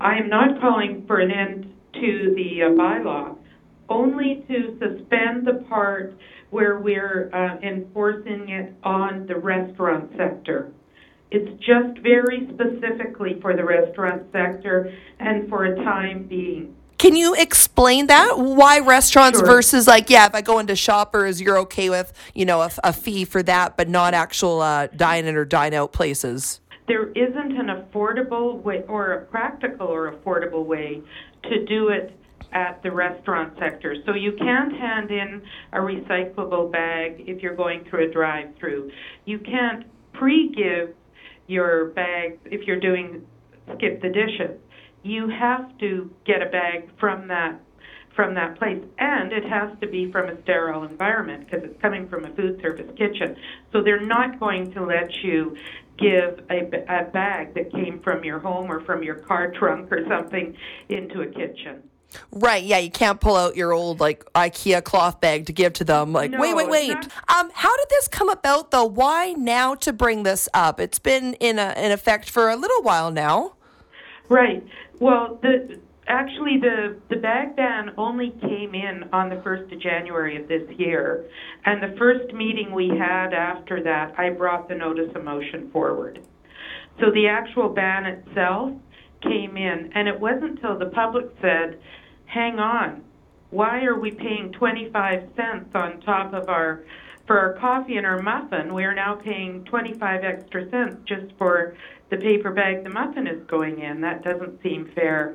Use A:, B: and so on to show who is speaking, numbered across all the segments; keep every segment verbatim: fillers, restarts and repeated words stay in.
A: I am not calling for an end to the uh, bylaw, only to suspend the part where we're uh, enforcing it on the restaurant sector. It's just very specifically for the restaurant sector and for a time being.
B: Can you explain that? Why restaurants
A: Sure.
B: versus like, yeah, if I go into Shoppers, you're okay with, you know, a, a fee for that, but not actual uh, dine-in or dine-out places?
A: There isn't an affordable way or a practical or affordable way to do it at the restaurant sector. So you can't hand in a recyclable bag if you're going through a drive-through. You can't pre-give your bags if you're doing skip the dishes. You have to get a bag from that from that place, and it has to be from a sterile environment because it's coming from a food service kitchen. So they're not going to let you give a, a bag that came from your home or from your car trunk or something into a kitchen.
B: Right, yeah, you can't pull out your old like IKEA cloth bag to give to them. Like,
A: No,
B: wait, wait, wait.
A: not-
B: Um, how did this come about though? Why now to bring this up? It's been in a, in effect for a little while now.
A: Right. Well, the actually the the bag ban only came in on the first of January of this year, and the first meeting we had after that, I brought the notice of motion forward. So the actual ban itself came in, and it wasn't until the public said, hang on, why are we paying twenty-five cents on top of our, for our coffee and our muffin, we're now paying twenty-five extra cents just for the paper bag the muffin is going in. That doesn't seem fair.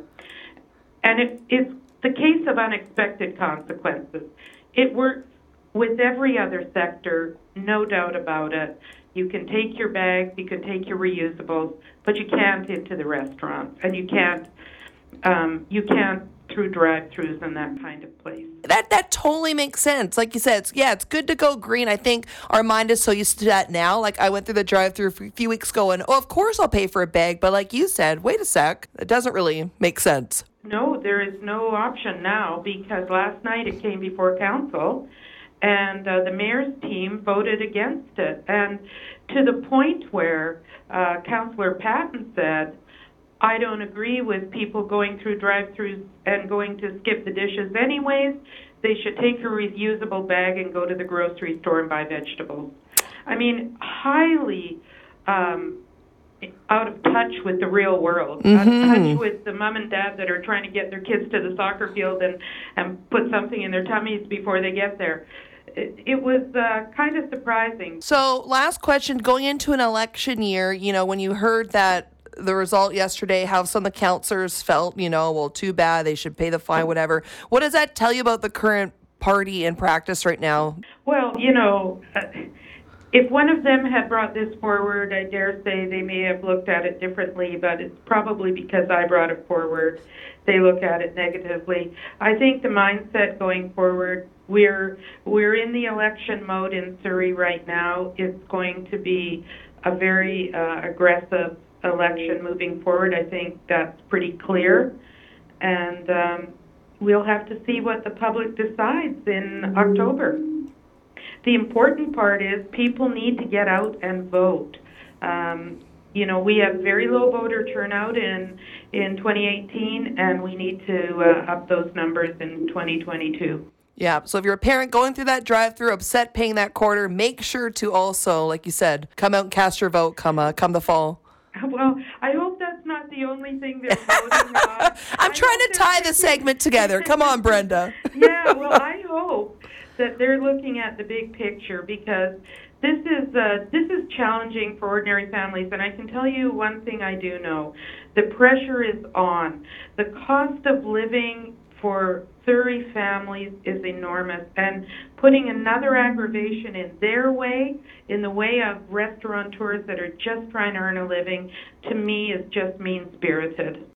A: And it, it's the case of unexpected consequences. It works with every other sector, no doubt about it. You can take your bags, you can take your reusables, but you can't into the restaurants, and you can't, um, you can't through drive-thrus and that kind of place.
B: That that totally makes sense. Like you said, it's, yeah, it's good to go green. I think our mind is so used to that now. Like I went through the drive-thru a few weeks ago, and oh, of course I'll pay for a bag. But like you said, wait a sec, it doesn't really make sense.
A: No, there is no option now because last night it came before council, and uh, the mayor's team voted against it. And to the point where uh, Councillor Patton said, I don't agree with people going through drive-thrus and going to skip the dishes anyways. They should take a reusable bag and go to the grocery store and buy vegetables. I mean, highly um, out of touch with the real world,
B: mm-hmm.
A: out of touch with the mom and dad that are trying to get their kids to the soccer field and, and put something in their tummies before they get there. It, it was uh, kind of surprising.
B: So last question, going into an election year, you know, when you heard that the result yesterday, how some of the councillors felt, you know, well, too bad, they should pay the fine, whatever. What does that tell you about the current party in practice right now?
A: Well, you know, uh, if one of them had brought this forward, I dare say they may have looked at it differently, but it's probably because I brought it forward. They look at it negatively. I think the mindset going forward, we're we're in the election mode in Surrey right now. It's going to be a very uh, aggressive election moving forward. I think that's pretty clear, and um, we'll have to see what the public decides in October. The important part is people need to get out and vote. Um, you know, we have very low voter turnout in in twenty eighteen, and we need to uh, up those numbers in twenty twenty-two.
B: Yeah, so if you're a parent going through that drive-through, upset paying that quarter, make sure to also, like you said, come out and cast your vote come uh, come the fall.
A: Well, I hope that's not the only thing they're voting on.
B: I'm
A: I
B: trying to tie the segment together. Come on, Brenda.
A: Yeah, well, I hope that they're looking at the big picture because this is uh, this is challenging for ordinary families. And I can tell you one thing I do know: the pressure is on. The cost of living for Surrey families is enormous, and putting another aggravation in their way, in the way of restaurateurs that are just trying to earn a living, to me is just mean-spirited.